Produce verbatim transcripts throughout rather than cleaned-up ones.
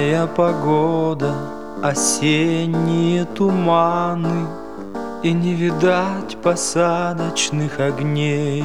Нелетная погода, осенние туманы, и не видать посадочных огней.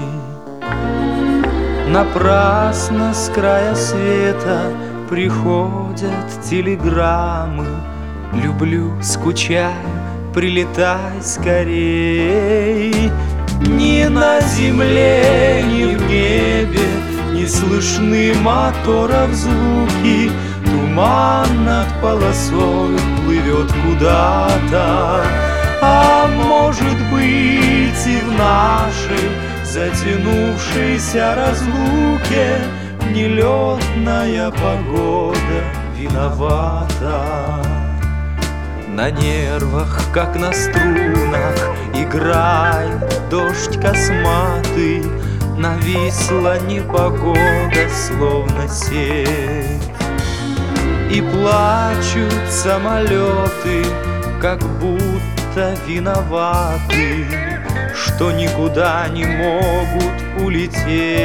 Напрасно с края света приходят телеграммы: люблю, скучаю, прилетай скорей. Ни на земле, ни в небе не слышны моторов звуки. Туман над полосой плывет куда-то. А может быть, и в нашей затянувшейся разлуке нелетная погода виновата. На нервах, как на струнах, играет дождь косматый. Нависла непогода, словно сеть, и плачут самолеты, как будто виноваты, что никуда не могут улететь.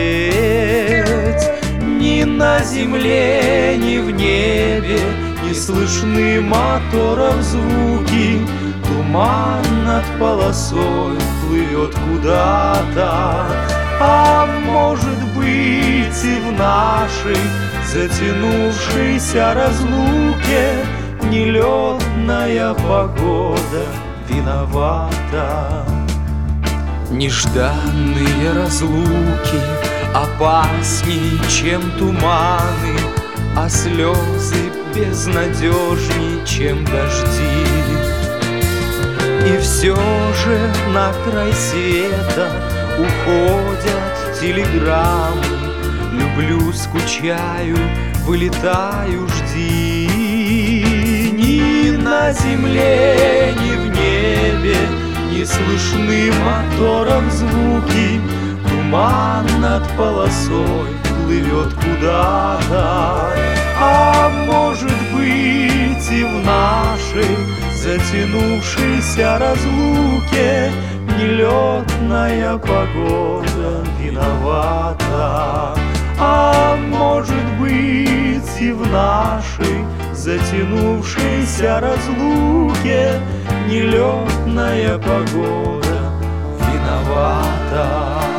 Ни на земле, ни в небе не слышны моторов звуки. Туман над полосой плывет куда-то. А может быть, и в нашей затянувшейся разлуке нелетная погода виновата. Нежданные разлуки опасней, чем туманы, а слезы безнадежней, чем дожди. И все же на край света уходят телеграммы: люблю, скучаю, вылетаю, жди. Ни на земле, ни в небе не слышны моторов звуки. Туман над полосой плывет куда-то. А может быть, и в нашей затянувшейся разлуке нелетная погода виновата. А может быть, и в нашей затянувшейся разлуке нелетная погода виновата.